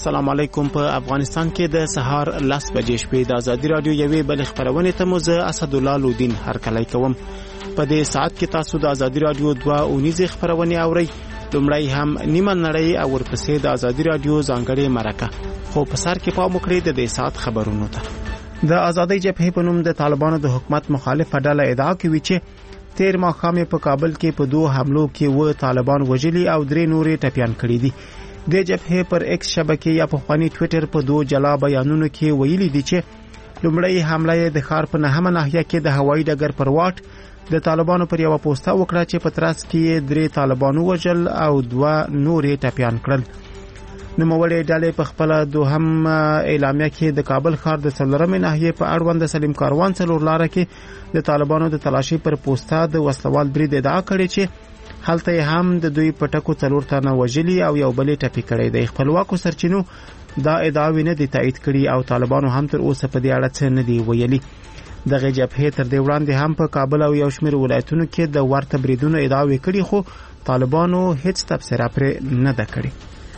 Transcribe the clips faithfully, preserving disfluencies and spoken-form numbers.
السلام علیکم. په افغانستان کې د سهار لس بجې شپې د ازادي رادیو یوې بل خبرونه ته مو زه اسدالله لودین هرکلی کوم. په دې ساعت کې تاسو د ازادي رادیو دوه اونیزې خبرونه اورئ. لومړی هم نیمه نړۍ او ورپسې د ازادي رادیو ځانګړې مرکه. خو په سر کې پام وکړئ د دې ساعت خبرونو ته. د آزادۍ جبهې په نوم د طالبانو د حکومت مخالفه ډله ادعا کوي چې تیر ماښام په کابل کې په دوه حملو کې و طالبان وژلي او درې نورې ټپيان کړي دي. د جبهې پر ایکس شبکې یا په خواني ټوئیټر په دوه جلا بیانونو کې ویلي دي چې لومړی حمله د ښار په نهمه ناحیه کې د هوایي ډګر پر واټ د طالبانو پر یو پوسټه وکړه چې په ترڅ کې درې طالبانو وژل او دوه نورې ټپيان کړل. نوموړې ډلې په خپل دوهم اعلامیه کې د کابل ښار د څلورمې ناحیې په اړوند سلیم کاروان څلور لاره کې د طالبانو د تلاشي پر پوسټه د وسلوال برید ادعا کړې چې هلته هم د دوی پټکو څلور تنه وژلي او یو بل ټپي کړی دی. خپلواکو سرچینو دا ادعاوې نه دي تایید کړي او طالبانو هم تر اوسه په دې اړه څه نه دی ویلي. دغه جبهې تر دې وړاندې هم په کابل او یو شمېر ولایتونو کې د ورته بریدونو ادعاوې کړي خو طالبانو هیڅ تبصره پرې نه ده کړې.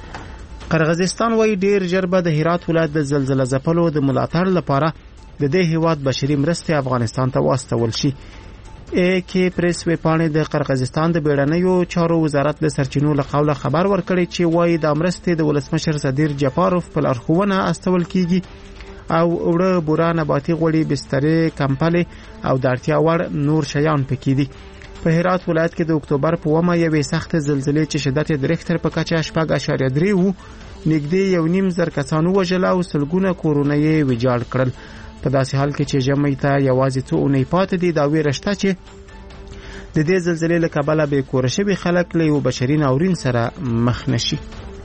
قرغیزستان وايي ډیر ژر به د هرات ولایت د زلزلې ځپلو د ملاتړ لپاره د دې هیواد بشري مرستې افغانستان ته واستول شي. ای کې پریس ویبپاڼې د قرغیزستان د بیړنیو چارو وزارت د سرچینو له قوله خبر ورکړی چې وايي د مرستې د ولسمشر صدیر جپاروف په لارښوونه استول کیږي او وړه بوره نباتي غوړي بسترې کمپلې او د اړتیا وړ نور شیان پکې دي. په هرات ولایت کې د اکتوبر په اومه یوې سخت زلزلې چې شدت د ریختر په کچه شپږ اعشاریه درې وو نږدې یو نیم زر کسانو وژل او سلګونه کورونه یې ویجاړ کړل. په داسې حال کې چې ژمي ته یوازې څو اونۍ پاتې دي دا ویره شته چې د دې زلزلې له کبله بې کوره شوي خلک له یو بشري ناورین سره مخ نشي.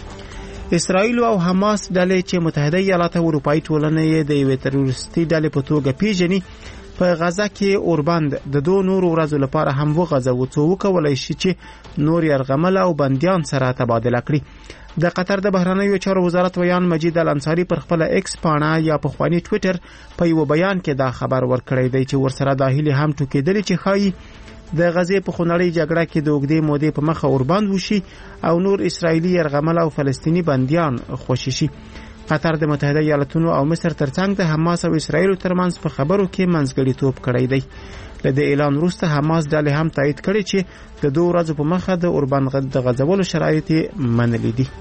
اسرائیل او حماس ډلې چې متحده ایالات او اروپایي ټولنې د یوې تروریستي ډلې په توګه پیژني په غزه کې اوربند د دوه نورو ورځو لپاره هم وغځوي څو وکولای شي چې نور یرغمل او بندیان سره تبادله کړي. د قطر د بهرنیو چارو وزارت ویان مجید الانصاری پر خپل ایکس پاڼه یا په خواني ټوئیټر په یو بیان کې دا خبر ورکړی دی چې ورسره د هیله هم ټوکېدل چې خای د غزې په خونړۍ جګړه کې د اوږدې مودې په مخه اوربند وشي او نور اسرایلی یرغمل او فلسطینی بندیان خوشي شي. قطر د متحده ایالاتونو او مصر ترڅنګ د حماس او اسرایل ترمنځ په خبرو کې منځګړیتوب کړی دی. له دې اعلان وروسته حماس ډلې هم تایید کړي چې د دوه ورځې په مخه د اوربند د غځولو شرایط منلي دي.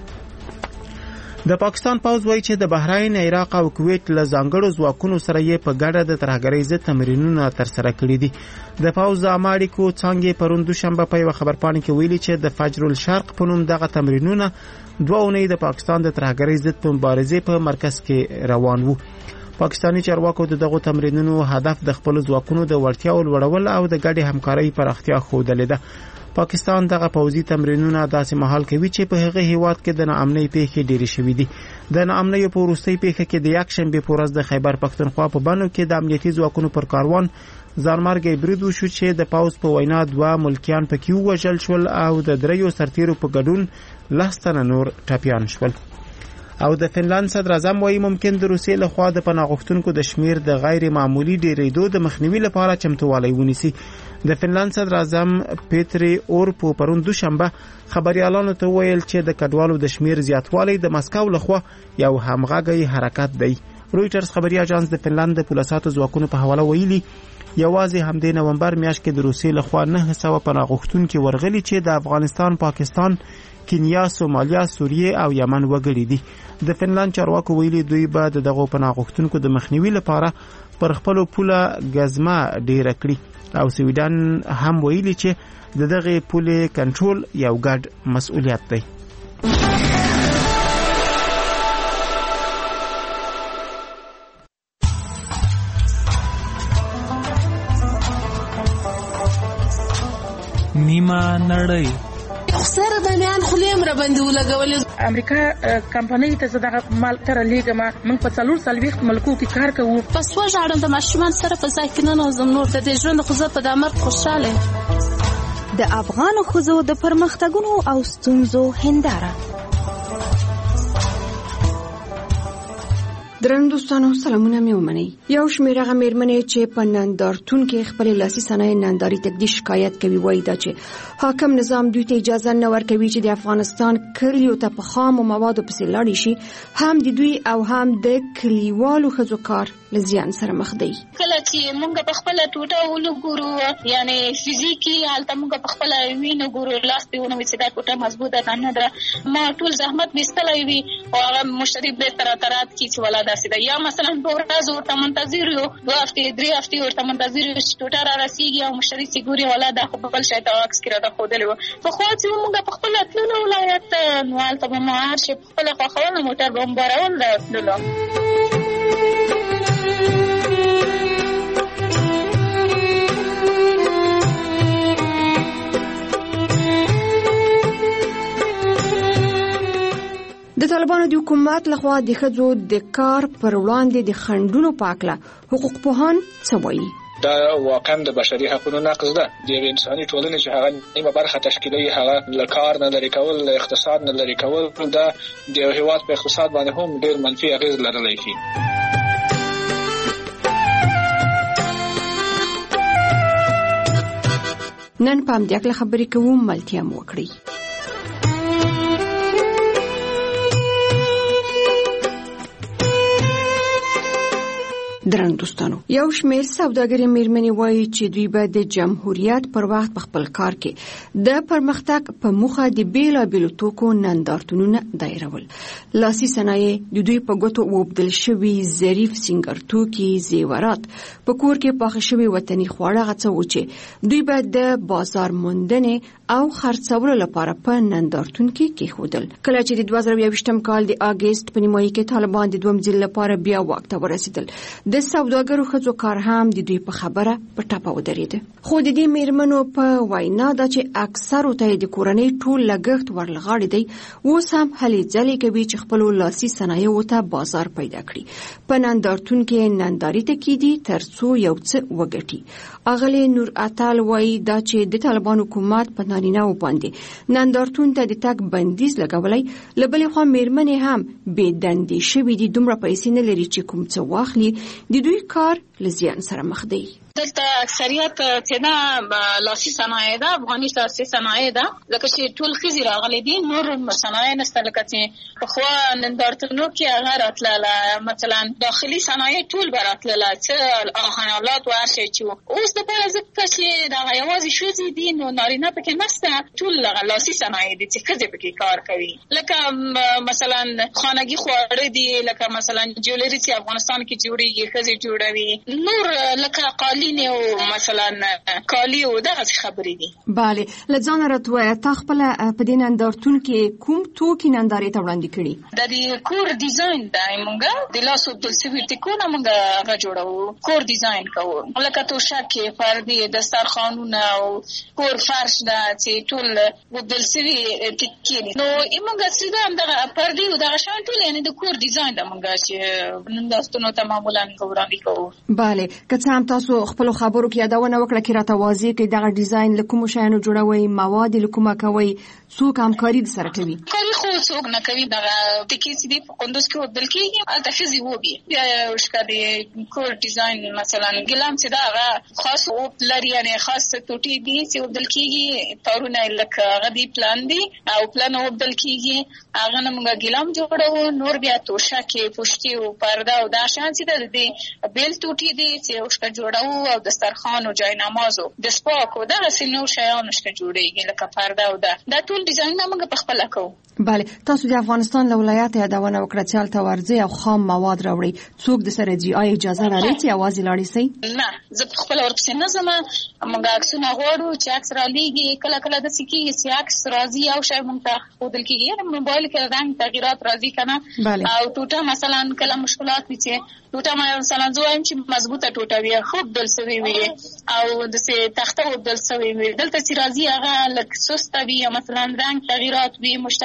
د پاکستان پوځ وایي چې د بحرین، عراق او کویت له ځانګړو ځواکونو سره یې په ګډه د ترهګرۍ ضد تمرینونه ترسره کړي دي. د پوځ د اماړیکو څانګې پرون دوشنبه په یو خبرپاڼه کې ویلي چې د فجر الشرق په نوم دغه تمرینونه دوه اونۍ د پاکستان د ترهګرۍ ضد په مبارزې په مرکز کې روان وو. پاکستانی چارواکو د دغه تمرینونو هدف د خپل ځواکونو د وړتیاو لوړول او د ګډې همکارۍ پراختیا ښودل ده. پاکستان دغه پوځي تمرینونه داسې مهال کوي چې په هغه هیواد کې د ناامنۍ پیښې ډېرې شوې دي. د ناامنۍ په وروستۍ پیښه کې د یکشنبې په ورځ د خیبر پښتونخوا په بنو کې د امنیتي ځواکونو پر کاروان ځانمرګي برید وشو چې د پوځ په وینا دوه ملکیان پکې وژل شول او د دریو سرتیرو په ګډون لس تنه نور ټپیان شول. او د فنلند صدر اعظم وايي ممکن د روسیې لخوا د پناه غوښتونکو د شمیر د غیر معمولی ډیریدو د مخنیوي لپاره چمتووالی ونیسي. د فنلند صدر اعظم پیتری اورپو پرون دوشنبه خبريالانو ته ویل چې د کډوالو د شمیر زیاتوالی د مسکو لخوا یو همغږی حرکت دی. رويټرز خبري اژانس د فنلند د پولیساتو ځواکونو په حواله ویلي یوازې همدې نومبر میاشت کې د روسیې لخوا نه سوه پناه غوښتونکي ورغلي چې د افغانستان، پاکستان، کینیا، سومالیا، سوریه او یمن وګړي دي. د فنلند چارواکو ویلي دوی به د دغه پناه غوښتونکو د مخنیوي لپاره پر خپل پوله غزمه ډیره کړي او سویډن هم ویلي چې د دغه پولې کنټرول یو ګډ مسؤلیت دی. نیمه نړۍ سره باندې خلیم را باندې ولګول. امریکا کمپنۍ ته زداغه مال تر لیګما موږ په څلور سلويخت ملکو کې کار کوو. پس وژاړم د ماشومان سره په ځای کې نه نوزم نور د دې ژوند خو زه په دامر خوشاله. د افغان ښځو د پرمختګونو او ستونزو هنداره درنو دوستانو سلامونه مې ومنئ. یو شمېر هغه مېرمنې چې په نندارتون کې خپل لاسي صنایع ننداري تقدیر شکایت کوي وایي دا چې حاکم نظام دوی ته اجازه نه ورکوي چې د افغانستان کلیو ته په خامو موادو پسې لاړ شي، هم د دوی او هم د کلیوالو ښځو کار له زیان سره مخ دی. کله چې موږ په خپل ټوټه ولګورو یعنی فزیکی حالت موږ په خپل وینو ګورو لاس په ونه چې دا ټوټه مضبوطه ده نه ده، ما ټول زحمت مستلوي وي او هغه مشتری به تر ترات کی چې ولا داسې ده، یا مثلا په ورځ ورته منتظر یو دوه هفتې درې هفتې ورته منتظر یو چې ټوټه را رسیږي او مشتری سي ګوري ولا دا خو په بل شي ته عکس کړه د خودلې و په خو چې موږ په خپل تلو ولایت نوال ته به مهار شي په خپل خواخونه موټر به مبارول درلو. د طالبانو د حکومت لخوا د ښځو د کار پر وړاندې د خنډونو په اړه حقوق پوهان څه وایي؟ دا واقعا د بشري حقوقو نقض ده. د انساني ټولنې چې هغه نیمه برخه تشکیلوي هغه له کار نه لري کول، له اقتصاد نه لري کول، دا د یو هېواد په اقتصاد باندې هم ډېر منفي اغېز لرلی شي. نن په همدې اړه خبرې کوو، ملتیا مو وکړئ. درنو دوستانو، یو شمېر سوداګرې مېرمنې وایي چې دوی به د جمهوریت پر وخت په خپل کار کې د پرمختګ په موخه د بیلابیلو توکو نندارتونونه دایرول. لاسي صنایع د دوی په ګوتو وبدل شوي ظریف سینګر توکي، زیورات، په کور کې پاخه شوي وطني خواړه غڅه و چې دوی به د بازار موندنې او خرڅولو لپاره په نندارتون کې کېښودل. کله چې د دوه زره یوویشتم کال د اګست په نیمایي کې طالبان د دویم ځل لپاره بیا واک ته ورسېدل، د سوداګرو ښځو کار هم د دوی په خبره په ټاپه ودرېده. خو د دې مېرمنو په وینا ده چې اکثرو ته د کورنۍ ټول لګښت ورلغاړی دی، اوس هم هلې ځلې کوي چې خپلو لاسي صنایعو ته بازار پیدا کړي. په نندارتون کې ننداري ته کیدي تر څو یو څه وګټي. اغلې نور اتل وایي دا چې د طالبان حکومت په نارینه‌و باندې نندارتون ته د تګ بندیز لګولی، له بلې خوا مېرمنې هم بې دندې شوي دي، دومره پیسې نه لري چې کوم څه واخلي، د دوی کار له زیان سره مخ دی. دلته اکثریت چې دا لاسي صنایع ده، افغاني لاسي صنایع ده، لکه چې ټول ښځې راغلي دي، نور صنایع نشته. لکه چې پخوا نندارتونو کې هغه راتلله مثلا داخلي صنایع ټول به راتلله څه آهن آلات و هر شی چې و. اوس دپاره ځکه چې دغه یوازې ښځې دي نو نارینه پکې نشته، ټول هغه لاسي صنایع دي چې ښځې پکې کار کوي. لکه مثلا خانګي خواړه دي، لکه مثلا جولري چې افغانستان کې جوړېږي ښځې جوړوي، نور لکه قالین او مثلا کالی او دغه خبرې دي. bale لځان راتوي تا خپل په دې نندارتون کې کوم توکي نندارې ته وړاندې کړي؟ د دې کور ډیزاین د موږ د لاسو د سوي ټکونه موږ غوړو، کور ډیزاین کوو، لکه توشکې، پردې، دسترخوانونه او کور فرش دا چې ټول د سوي ټکي نو موږ سیده دغه پردې او دغه شان ټول یعنی د کور ډیزاین د موږ چې نندارتونو ته معمولا وړاندې کوو. bale که څه هم تاسو خپل خبرو کې یادونه وکړه چې راته واضح کې دغه ډیزاین له کوم شیانو جوړوي، مواد له کومه کوي، څوک همکاري سره کوي؟ کاری خو څوک نه کوي. دغه ټکی چې دی په کندوز کې وبدل کېږي البته ښځې وبي بیا وشکه د کور ډیزاین مثلا ګلام چې دا هغه خاص لري، یعنی خاص ټوټې دي چې وبدل کېږي، تارونه لکه هغه دی پلان دي او پلان وبدل کېږي، هغه نه موږ ګلام جوړو، نور بیا توشکې، پوښتي او پرده او دا شان چې د بیل ټوټې دي چې وشکه جوړو او دسترخوان او جای نمازو د سپاک او دغه سينو شیانو شته جوړیږي لکه پرده او دا دا ټول ډیزاین موږ په خپل کوو. bale تاسو د افغانستان له ولایت یادونه وکړه چې هلته ورځي او خام مواد راوړي، څوک د سره جی آی اجازه لري چې اواز لاړی سي؟ نه، زه په خپل ورپسې نه ځم، موږ عکسونه غواړو چې عکس را لېږي، کله کله د سکی چې عکس راځي او شی موږ ته ښودل کېږي، یعنې موبایل کې رنګ تغیرات راځي کنه او ټوټه مثلا کله مشکلات وي چې ټوټه مثلا زه وایم چې مضبوطه ټوټه وي، ښه وبدل سوې وي او داسې تخته وبدل سوې وي، دلته چې راځي هغه لږ سسته وي یا مثلا رنګ تغیرات وي، مشتری هغه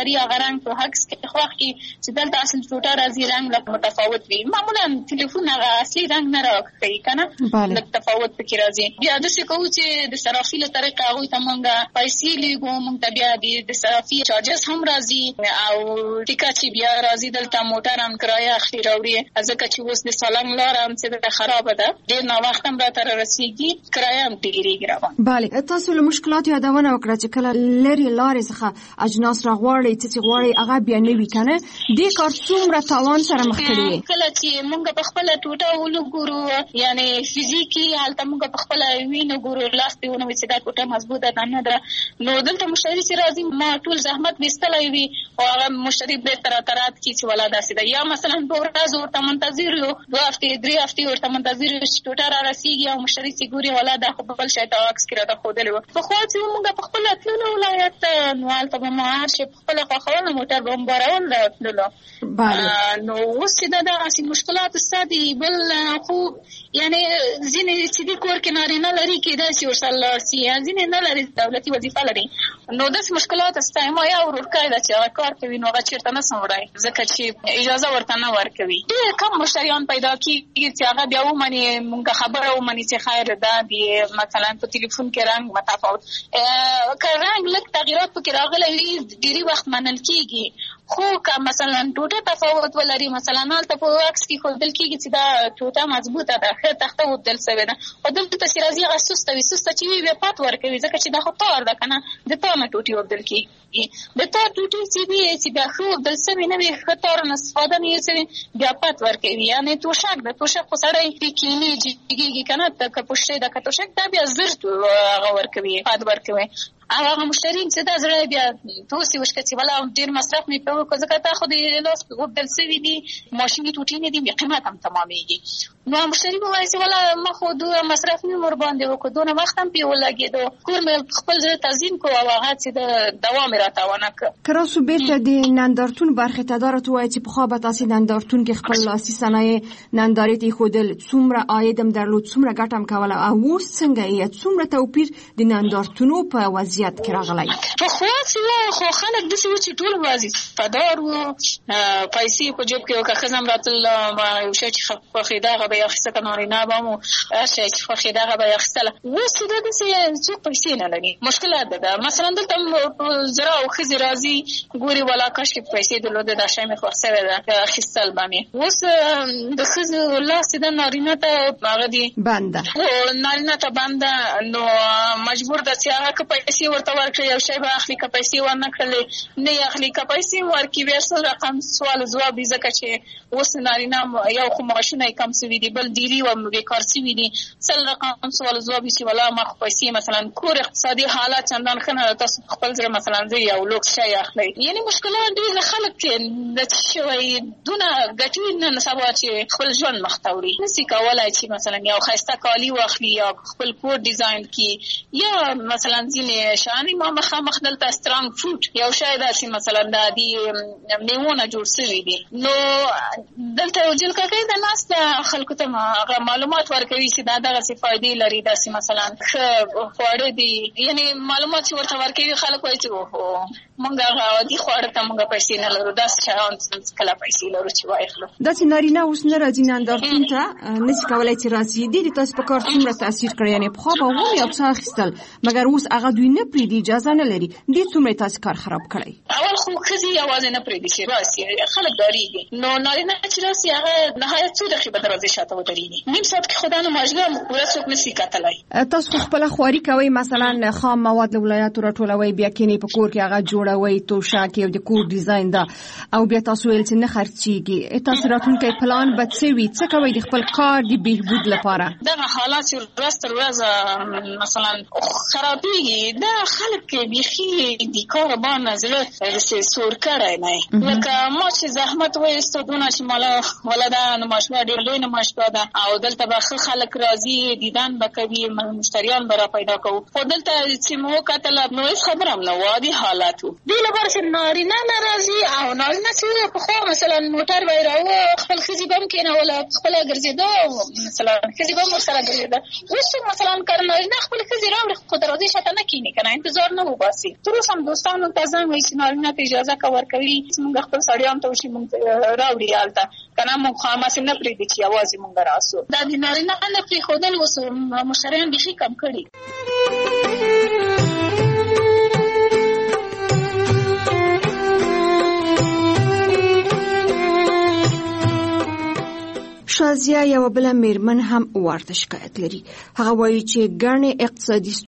رنگ په عکس کې خوښ کی چې دلته اصل ټوټه راځي رنگ لا متفاوت وي. معمولا ټلیفون هغه اصلي رنگ نه راکړي کنه لږ تفاوت پکې راځي. بیا د څه کوو چې د صرافي له طریقه هغه ته مونږه پیسې لیږو، مونږ ته بیا د صرافي چارجز هم راځي او ټیکا چې بیا راځي دلته موټر هم کرایه اخلي راوړي، ځکه چې اوس د سالنګ لار هم چې خراب ده ډیر نه وخت هم راته رسیږي، کرایه هم ډیریږي روان. بله تاسو له مشکلات یادونه وکړه چې کله لري لارې څخه اجناس راغواړي چې غواړي هغه بیا نه وي کنه دې کار څومره تاوان سره مخ کړی. کله چې مونږ په خپل ټوټه ولګورو یعنی فزیکی حالت مونږ په خپل وینو ګورو لاس په ونه چې دا ټوټه مضبوطه ده نه ده، نو دلته مشتری چې راځي ما ټول زحمت وستلای وي او هغه مشتری به تر ترات کی چې ولا داسې ده، یا مثلا په ورځ ورته منتظر یو دوه هفته درې هفته ورته منتظر یو چې ټوټه را رسیږي او مشتری چې ګوري ولا دا خو بل شي ته عکس کړه دا خو دلته په خو چې مونږ په خپل اتلو ولایت نو حالت به ما هر شي خپل خو خو موټر بمبارول راځلو. بله نو اوس دا داسې مشکلات ستاسو بل خو یعنی ځینې چې د کور کې نارینه لري کېدای شي ورسره سي ځینې نه لري دولتي وظیفه لري، نو داسې مشکلات ستاسو ما یا ورکای دا چې کار کوي نو هغه چیرته نه سمړای ځکه چې اجازه ورته نه ورکوي. ډېر کم مشتریان پیدا کیږي چې هغه بیا ومني مونږ خبره ومني چې خیر ده دی مثلا په ټلیفون کې رنگ متفاوت که رنگ لږ تغیرات پکې راغلی وي ډېری وخت منل کیږي، خو که مثلا ټوټه تفاوت ولري مثلا هلته په عکس کې ښودل کېږي چې دا ټوټه مضبوطه ده ښه تخته وبدل سوې ده، خو دلته چې راځي هغه سسته وي سسته چې وي بیا پات ورکوي ځکه چې دا خو تار ده که نه د تار نه ټوټې وبدل کېږي، د تار ټوټې چې وي چې بیا ښه وبدل سوې نه وي ښه تار نه استفاده نه یې سوې بیا پات ورکوي. یعنې توشک ده توشک خو سړی پرې کیني جګېږي که نه که پوشتې ده که توشک دا بیا زر هغه ورکوي پات ورکوي. هغه مشتری چې دا زړه بیا توسي وشکه چې ولا ډیر مصرف نه پیو کو ځکه تا خو د لاس وبدل سوي دي ماشيني ټوټې نه دي بیا قیمت هم تمامېږي، نو مشتری به وایي چې ولا ما خو دوه مصرف نه مور باندې وکړو دونه وخت هم پیو لګېدو کور مې خپل زړه تزین کو او هغه چې د دوام راتاونه ک کراسو بیرته د نندارتون برخه تدارت وایي چې په خو به تاسو نندارتون کې خپل لاسي صنایع نندارې ته خودل څومره عاید هم درلود څومره ګټه هم کوله او اوس څنګه یې څومره توپیر د نندارتونو په وضعیت کې راغلی. په خو چې خو خلک داسې و چې ټول وظیفه‌دار وو پیسې په جیب کې وکړه ښځه هم راتله یو شی چې خوښېده هغه به یې اخیسته که نارینه به هم هر شی چې خوښېده هغه به یې اخیستله. اوس چې دا داسې څوک پیسې نه لري مشکلات ده ده مثلا دلته زړه او ښځې راځي ګوري ولا کاشکې پیسې درلوده دا شی مې خوښ شوی ده اخیستل به مې. اوس د ښځو لاس چې ده نارینه ته هغه دي بنده نارینه ته بنده نو مجبور ده چې هغه که پیسې ورته ورکړي یو شی به اخلي که پیسې ورنه کړلې نه یې اخلي که پیسې ورکړي بیا څه رقم سوال ځواب وي ځکه چې اوس نارینه یو خو معاشونه یې کم سوي دي بل ډېري و بېکار سوي دي سل رقم سوال ځواب وي چې ولا ما خو پیسې مثلا کور اقتصادي حالات چندان ښه نه ده تاسو خپل زړه مثلا زه یو لوکس شی اخلئ یعنې مشکلات ډېر خلک د څه شوی دونه ګټي نن سبا چې خپل ژوند مخ ته وړي نسي کولی چې مثلا یو ښایسته کالي واخلي یا خپل کور ډیزاین کړي یا مثلا ځینې شیان ما مخامخ دلته سترانګ فروټ یو شی داسې مثلا د دې میوونه جوړ سوي دي نو دلته یو جلککۍ د ناسته خلکو ته هغه معلومات ورکوي چې دا دغسې فایدې لري داسې مثلا ښه خواړه دي یعنې معلومات چې ورته ورکوي خلک وایي چې اوهو موږ هغه عادي خواړه ته موږ پیسې نه لرو داسې شیان کله پیسې لرو چې واخلو. داسې نارینه اوس نه راځي نندارتون ته نشي کولی چې راځي ډېرې تاسو په کار څومره تاثیر کړی یعنې پخوا به هم یو څه اخیستل مګر اوس هغه دوی نه پرېږدي اجازه نه لري دې څومره تاسو کار خراب کړی. اول خو ښځې یوازې نه پرېږدي چې راسي خلک ډارېږي نو نارینه چې راسي هغه نهایت څو دقیقې به دروازې شاته ودرېږي نیم ساعت کې خو دا نمایشګاه پوره څوک نشي کتلی. تاسو خو خپله خواري کوئ مثلا خام مواد له ولایاتو راټولوئ بیا کینې په کور کې هغه جوړوئ توشک یو د کور ډیزاین ده او بیا تاسو ویل چې نه خرڅېږي تاسو راتلونکی پلان به څه وي څه کوئ د خپل کار د بهبود لپاره؟ دغه حالات چې ورځ تر ورځه مثلا خرابېږي دا خلک بیخي د کار باندې زړه سور کړی نه لکه ما چې زحمت وایستو دونه چې مالا ولا دا نمایشګاه ډېر لوی نمایشګاه ده او دلته به ښه خلک راځي دیدن به کوي مشتریان به را پیدا کوو خو دلته چې مو وکتله نو هېڅ خبره هم نه وه عادي حالات و دې لپاره چې نارینه نه راځي او نارینه چې پخوا مثلا موټر به یې راوه خپل ښځې به هم کېنوله خپله ګرځېده مثلا ښځې به هم ورسره ګرځېده اوس مثلا که نارینه خپل ښځې راوړي خو دروازې شاته نه کینی کنه انتظار نه وباسي تر اوسه هم دوستانو ته زنګ وایي چې نارینه ته اجازه کا ورکوي موږ خپل سړیان ته وشي موږ راوړي حالته کنه موږ خامس نه پریږدي چې आवाज موږ راسو دا د نارینه نه پری خودل وسو مشران به کم کړي. شازیه یو بل میرمن هم ورته شکایت لري. هغه وایي چې ګڼې اقتصادي